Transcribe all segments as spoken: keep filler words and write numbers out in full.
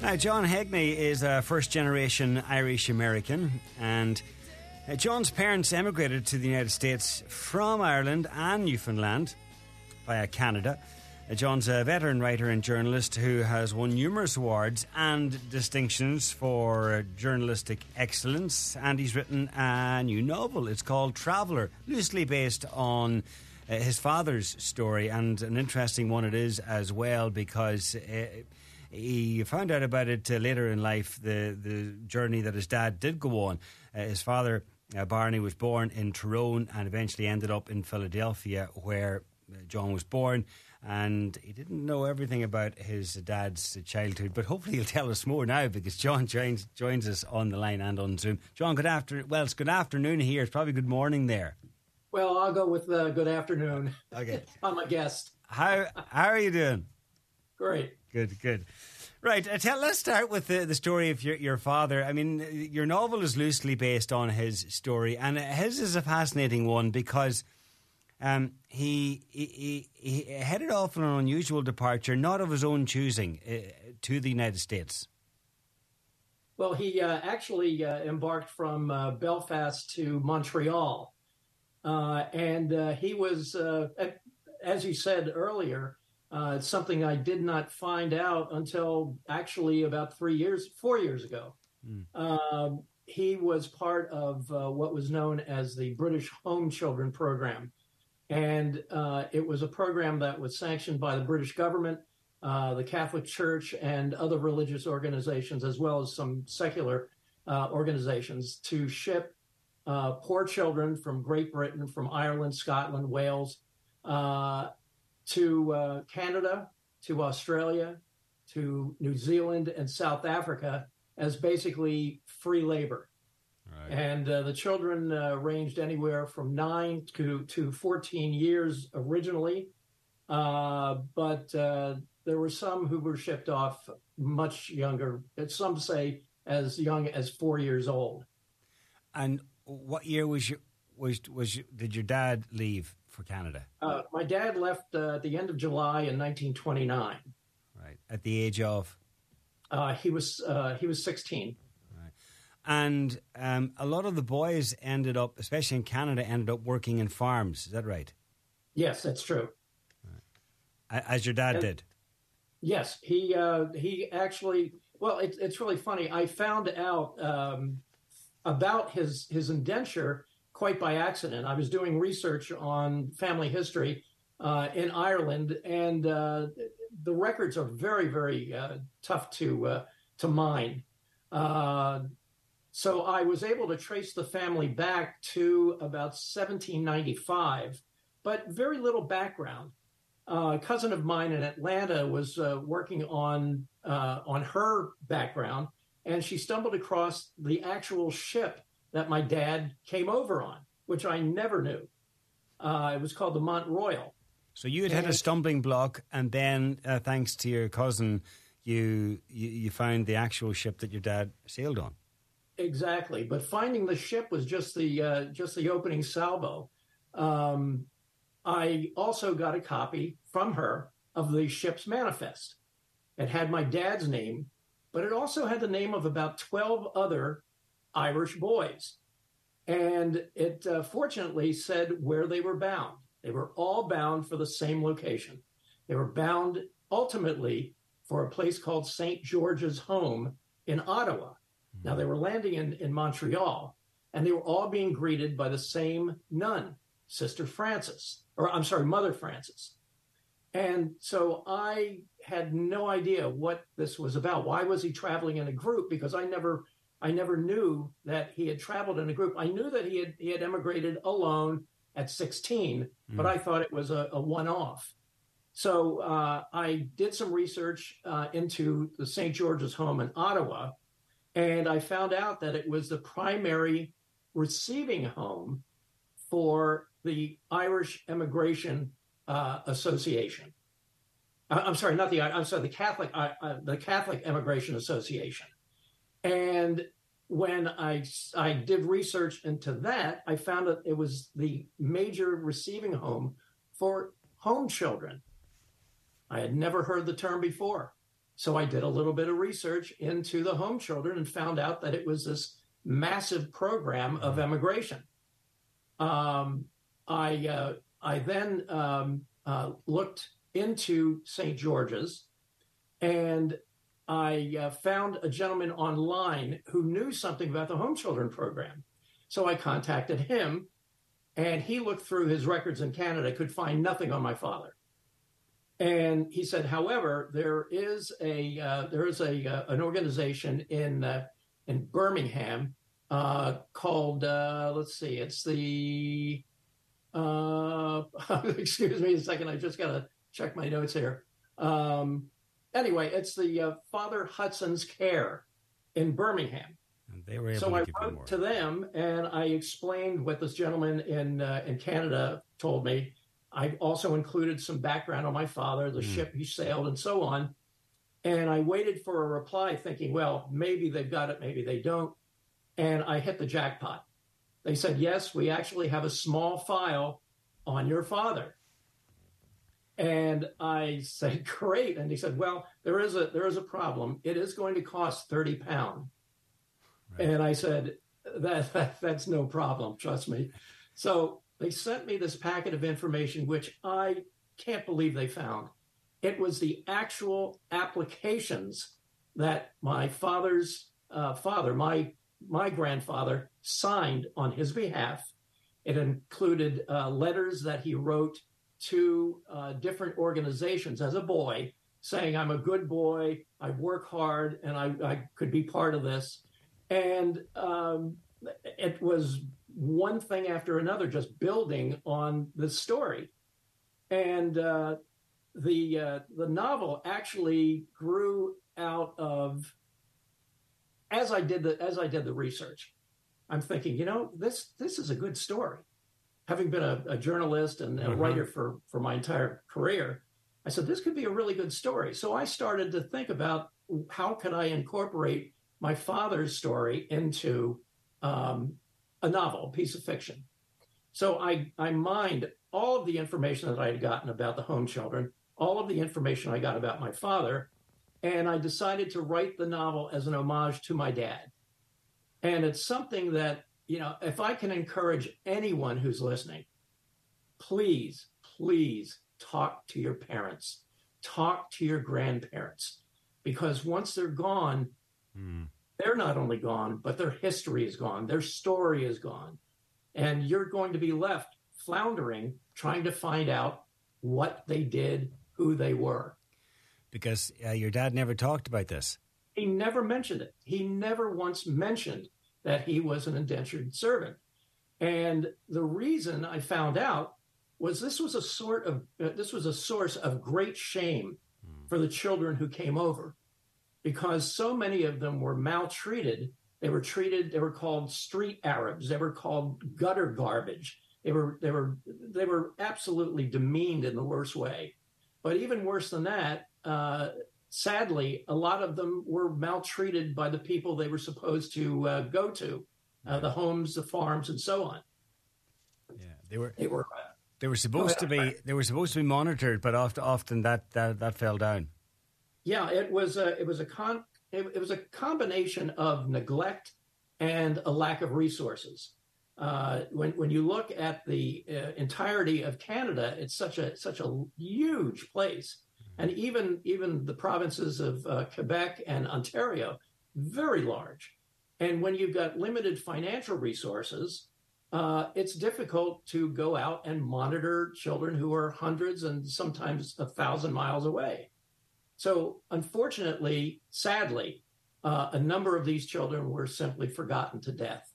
Now, John Hegney is a first-generation Irish-American, and uh, John's parents emigrated to the United States from Ireland and Newfoundland via Canada. Uh, John's a veteran writer and journalist who has won numerous awards and distinctions for uh, journalistic excellence, and he's written a new novel. It's called Traveller, loosely based on uh, his father's story, and an interesting one it is as well, because Uh, he found out about it uh, later in life, the, the journey that his dad did go on. Uh, his father, uh, Barney, was born in Tyrone and eventually ended up in Philadelphia, where uh, John was born. And he didn't know everything about his dad's childhood, but hopefully he'll tell us more now, because John joins, joins us on the line and on Zoom. John, good afternoon. Well, it's good afternoon here. It's probably good morning there. Well, I'll go with uh, good afternoon. Okay. I'm a guest. How how are you doing? Great. Good, good. Right, uh, tell, let's start with the, the story of your, your father. I mean, your novel is loosely based on his story, and his is a fascinating one because um, he, he, he headed off on an unusual departure, not of his own choosing, uh, to the United States. Well, he uh, actually uh, embarked from uh, Belfast to Montreal, uh, and uh, he was, uh, as you said earlier, Uh, it's something I did not find out until actually about three years, four years ago. Mm. Uh, he was part of uh, what was known as the British Home Children Program. And uh, it was a program that was sanctioned by the British government, uh, the Catholic Church, and other religious organizations, as well as some secular uh, organizations, to ship uh, poor children from Great Britain, from Ireland, Scotland, Wales, uh, to uh, Canada, to Australia, to New Zealand and South Africa as basically free labor. Right. And uh, the children uh, ranged anywhere from nine to, to fourteen years originally. Uh, but uh, there were some who were shipped off much younger, some say as young as four years old. And what year was your, was, was your, did your dad leave for Canada? Uh, my dad left uh, at the end of July in nineteen twenty-nine. Right. At the age of? Uh, he was uh, he was sixteen. Right. And um, a lot of the boys ended up, especially in Canada, ended up working in farms. Is that right? Yes, that's true. Right. As your dad and, did? Yes. He uh, he actually, well, it, it's really funny. I found out um, about his, his indenture quite by accident. I was doing research on family history uh, in Ireland, and uh, the records are very, very uh, tough to uh, to mine. Uh, so I was able to trace the family back to about seventeen ninety-five, but very little background. Uh, a cousin of mine in Atlanta was uh, working on uh, on her background, and she stumbled across the actual ship that my dad came over on, which I never knew. Uh, it was called the Mont Royal. So you had and, had a stumbling block, and then, uh, thanks to your cousin, you, you you found the actual ship that your dad sailed on. Exactly, but finding the ship was just the uh, just the opening salvo. Um, I also got a copy from her of the ship's manifest. It had my dad's name, but it also had the name of about twelve other Irish boys. And it uh, fortunately said where they were bound. They were all bound for the same location. They were bound ultimately for a place called Saint George's Home in Ottawa. Mm-hmm. Now, they were landing in, in Montreal, and they were all being greeted by the same nun, Sister Frances, or I'm sorry, Mother Frances. And so I had no idea what this was about. Why was he traveling in a group? Because I never... I never knew that he had traveled in a group. I knew that he had he had emigrated alone at sixteen, mm. but I thought it was a, a one-off. So uh, I did some research uh, into the Saint George's Home in Ottawa, and I found out that it was the primary receiving home for the Irish Immigration uh, Association. Uh, I'm sorry, not the I'm sorry, the Catholic uh, uh, the Catholic Immigration Association. And when I, I did research into that, I found that it was the major receiving home for home children. I had never heard the term before. So I did a little bit of research into the home children and found out that it was this massive program of emigration. Um, I uh, I then um, uh, looked into Saint George's, and I uh, found a gentleman online who knew something about the home children program. So I contacted him, and he looked through his records in Canada, could find nothing on my father. And he said, however, there is a uh, there is a uh, an organization in uh, in Birmingham uh, called uh, let's see, it's the uh, excuse me a second, I just got to check my notes here. Um, anyway, it's the uh, Father Hudson's Care in Birmingham. And they were able so to I give you more. wrote to them, and I explained what this gentleman in uh, in Canada told me. I also included some background on my father, the mm. ship he sailed, and so on. And I waited for a reply thinking, well, maybe they've got it, maybe they don't. And I hit the jackpot. They said, yes, we actually have a small file on your father. And I said, great. And he said, well, there is a there is a problem. It is going to cost thirty pounds. Right. And I said, that, that that's no problem, trust me. So they sent me this packet of information, which I can't believe they found. It was the actual applications that my father's uh, father, my my grandfather, signed on his behalf. It included uh, letters that he wrote to uh, different organizations as a boy, saying, I'm a good boy, I work hard, and I, I could be part of this. And um, it was one thing after another, just building on the story. And uh, the uh, the novel actually grew out of, as I did the as I did the research, I'm thinking, you know, this this is a good story. Having been a, a journalist and a mm-hmm. writer for, for my entire career, I said, this could be a really good story. So I started to think about how can I incorporate my father's story into um, a novel, a piece of fiction. So I, I mined all of the information that I had gotten about the home children, all of the information I got about my father, and I decided to write the novel as an homage to my dad. And it's something that, you know, if I can encourage anyone who's listening, please, please talk to your parents, talk to your grandparents, because once they're gone, mm. they're not only gone, but their history is gone. Their story is gone. And you're going to be left floundering, trying to find out what they did, who they were. Because uh, your dad never talked about this. He never mentioned it. He never once mentioned that he was an indentured servant. And the reason I found out was this was a sort of, uh, this was a source of great shame mm. for the children who came over, because so many of them were maltreated. They were treated, they were called street Arabs. They were called gutter garbage. They were, they were, they were absolutely demeaned in the worst way. But even worse than that, uh, sadly, a lot of them were maltreated by the people they were supposed to uh, go to, uh, the homes, the farms, and so on. Yeah, they were. They were. Uh, they were supposed to be. They were supposed to be monitored, but often, often that, that that fell down. Yeah, it was a. It was a con. It, it was a combination of neglect and a lack of resources. Uh, when when you look at the uh, entirety of Canada, it's such a such a huge place. And even even the provinces of uh, Quebec and Ontario, very large. And when you've got limited financial resources, uh, it's difficult to go out and monitor children who are hundreds and sometimes a thousand miles away. So unfortunately, sadly, uh, a number of these children were simply forgotten to death.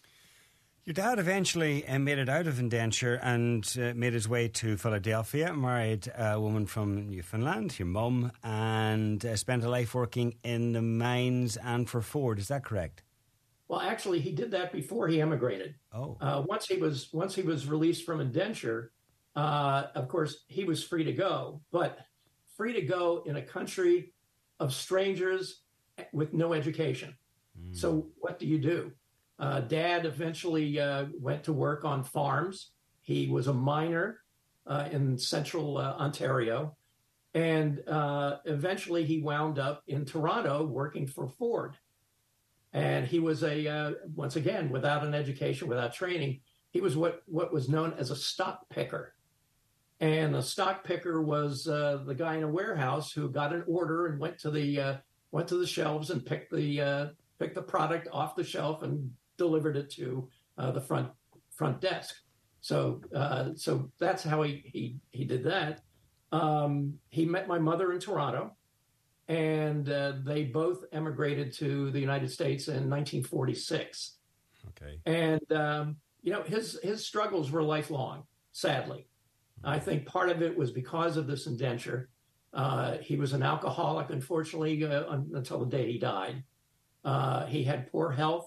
Your dad eventually uh, made it out of indenture and uh, made his way to Philadelphia, married a woman from Newfoundland, your mum, and uh, spent a life working in the mines and for Ford. Is that correct? Well, actually, he did that before he emigrated. Oh. Uh, once he was once he was released from indenture, uh, of course, he was free to go, but free to go in a country of strangers with no education. Mm. So what do you do? Uh, Dad eventually uh, went to work on farms. He was a miner uh, in central uh, Ontario. And uh, eventually he wound up in Toronto working for Ford. And he was a, uh, once again, without an education, without training, he was what, what was known as a stock picker. And a stock picker was uh, the guy in a warehouse who got an order and went to the uh, went to the shelves and picked the uh, picked the product off the shelf and delivered it to uh, the front front desk. So uh, so that's how he he he did that. Um, he met my mother in Toronto, and uh, they both emigrated to the United States in nineteen forty-six. Okay. And um, you know, his his struggles were lifelong, sadly. I think part of it was because of this indenture. Uh, he was an alcoholic, unfortunately, uh, un- until the day he died. Uh, he had poor health.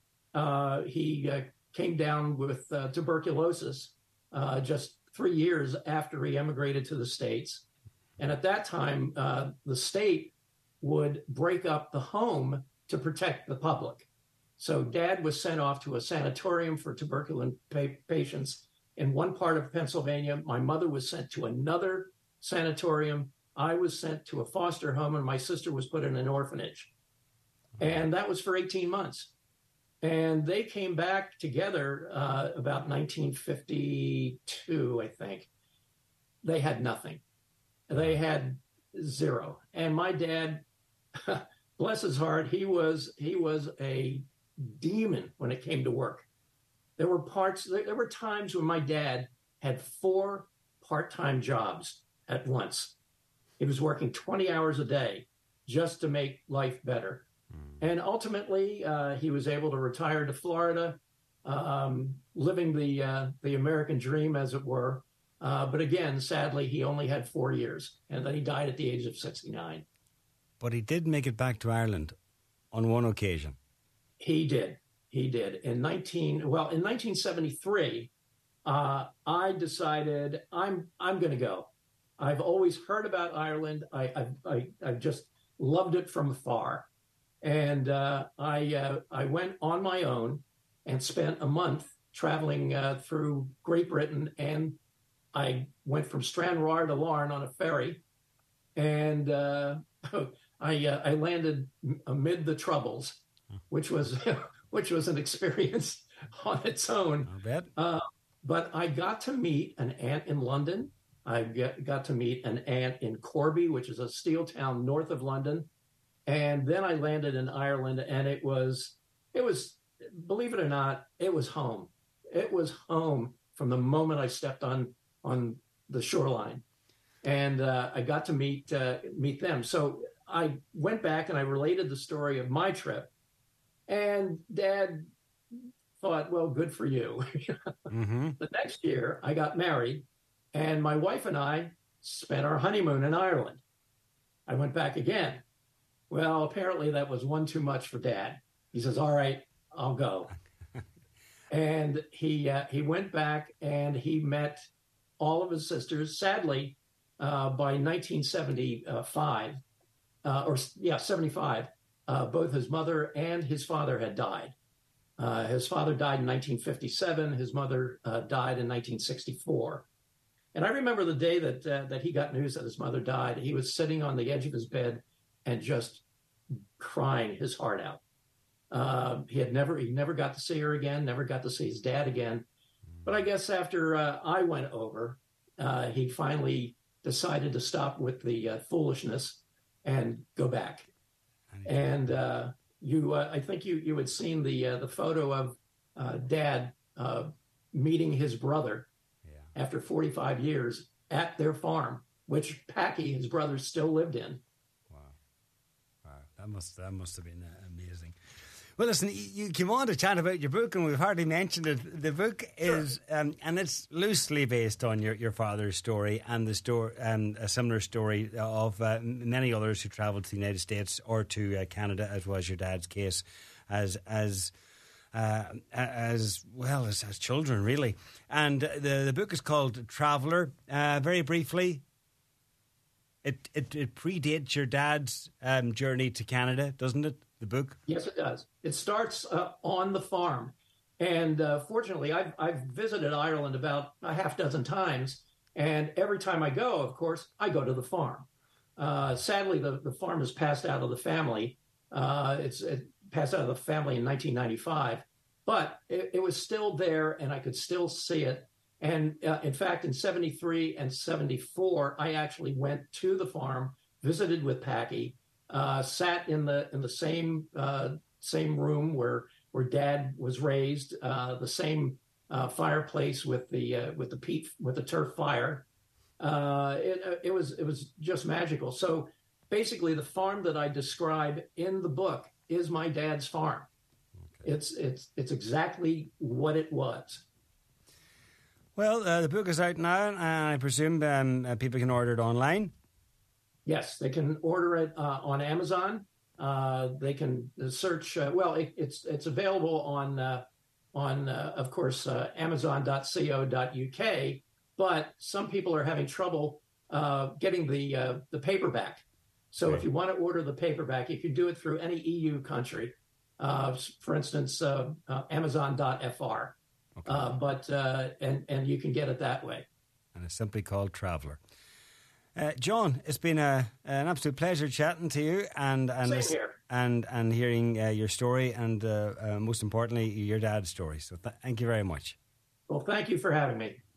Uh, he uh, came down with uh, tuberculosis uh, just three years after he emigrated to the States. And at that time, uh, the state would break up the home to protect the public. So Dad was sent off to a sanatorium for tuberculous pa- patients in one part of Pennsylvania. My mother was sent to another sanatorium. I was sent to a foster home, and my sister was put in an orphanage. And that was for eighteen months. And they came back together uh, about nineteen fifty-two, I think. They had nothing. They had zero. And my dad, bless his heart, he was he was a demon when it came to work. There were parts, there were times when my dad had four part-time jobs at once. He was working twenty hours a day just to make life better. Mm. And ultimately, uh, he was able to retire to Florida, um, living the uh, the American dream, as it were. Uh, but again, sadly, he only had four years, and then he died at the age of sixty-nine. But he did make it back to Ireland on one occasion. He did. He did. In nineteen well, in nineteen seventy-three, uh, I decided I'm I'm going to go. I've always heard about Ireland. I I I I've just loved it from afar, and uh, I uh, I went on my own and spent a month traveling uh, through Great Britain, and I went from Stranraer to Larne on a ferry, and uh, I uh, I landed amid the Troubles, which was which was an experience on its own. I bet. Uh, but I got to meet an aunt in London. I get, got to meet an aunt in Corby, which is a steel town north of London, and then I landed in Ireland, and it was it was believe it or not, it was home. It was home from the moment I stepped on on the shoreline, and uh, I got to meet uh, meet them. So I went back and I related the story of my trip, and Dad thought, well, good for you. Mm-hmm. The next year I got married, and my wife and I spent our honeymoon in Ireland. I went back again. Well, apparently that was one too much for Dad. He says, all right, I'll go. And he uh, he went back and he met all of his sisters. Sadly, uh, by nineteen seventy-five, uh, or yeah, seventy-five, uh, both his mother and his father had died. Uh, his father died in nineteen fifty-seven. His mother uh, died in nineteen sixty-four. And I remember the day that uh, that he got news that his mother died. He was sitting on the edge of his bed and just crying his heart out. Uh, he had never, he never got to see her again, never got to see his dad again. But I guess after uh, I went over, uh, he finally decided to stop with the uh, foolishness and go back. And uh, you, uh, I think you you had seen the uh, the photo of uh, Dad uh, meeting his brother yeah. after forty-five years at their farm, which Packy, his brother, still lived in. Wow, wow, that must that must have been uh, amazing. Well, listen, you came on to chat about your book, and we've hardly mentioned it. The book is, sure. um, and it's loosely based on your, your father's story and the story, um, a similar story of uh, many others who travelled to the United States or to uh, Canada, as was your dad's case, as as uh, as well as as children, really. And the the book is called Traveller. Uh, very briefly, it, it it predates your dad's um, journey to Canada, doesn't it? The book? Yes, it does. It starts uh, on the farm. And uh, fortunately, I've, I've visited Ireland about a half dozen times. And every time I go, of course, I go to the farm. Uh, sadly, the, the farm has passed out of the family. Uh, it's it passed out of the family in nineteen ninety-five, but it, it was still there, and I could still see it. And uh, in fact, in seventy-three and seventy-four, I actually went to the farm, visited with Packy, uh, sat in the in the same uh, same room where where Dad was raised, uh, the same uh, fireplace with the uh, with the peat with the turf fire. Uh, it it was it was just magical. So basically, the farm that I describe in the book is my dad's farm. Okay. It's it's it's exactly what it was. Well, uh, the book is out now, and I presume um, uh, people can order it online. Yes, they can order it uh, on Amazon. Uh, they can search. Uh, well, it, it's it's available on uh, on uh, of course uh, amazon dot co dot uk. But some people are having trouble uh, getting the uh, the paperback. So right. If you want to order the paperback, you can do it through any E U country. Uh, for instance, uh, uh, amazon dot f r. Okay. Uh, but uh, and and you can get it that way. And it's simply called Traveller. Uh, John, it's been a, an absolute pleasure chatting to you and and Same here. and and hearing uh, your story and uh, uh, most importantly your dad's story. So th- thank you very much. Well, thank you for having me.